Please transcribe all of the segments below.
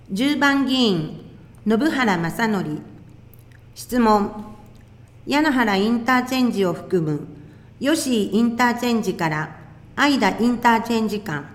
10番議員、信原正則。質問。柳原インターチェンジを含む吉井インターチェンジから相田インターチェンジ間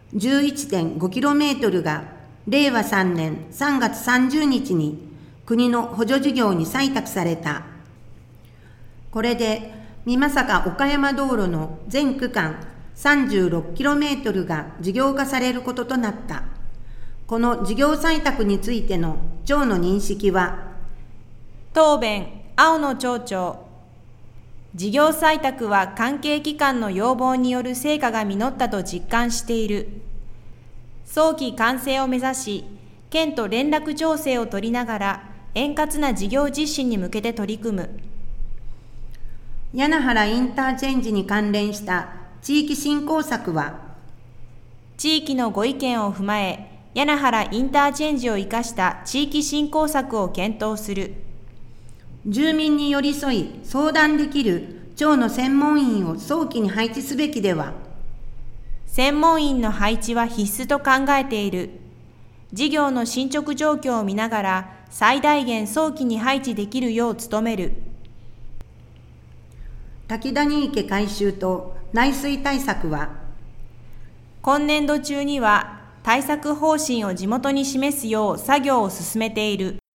11.5km が令和3年3月30日に国の補助事業に採択された。これで美作岡山道路の全区間 36km が事業化されることとなった。この事業採択についての町の認識は。 答弁、青野町長。事業採択は関係機関の要望による成果が実ったと実感している。早期完成を目指し、県と連絡調整を取りながら円滑な事業実施に向けて取り組む。 柳原インターチェンジに関連した地域振興策は。 地域のご意見を踏まえ、柳原インターチェンジを生かした地域振興策を検討する。 住民に寄り添い相談できる町の専門員を早期に配置すべきでは。 専門員の配置は必須と考えている。事業の進捗状況を見ながら最大限早期に配置できるよう努める。 滝谷池改修と内水対策は。 今年度中には対策方針を地元に示すよう作業を進めている。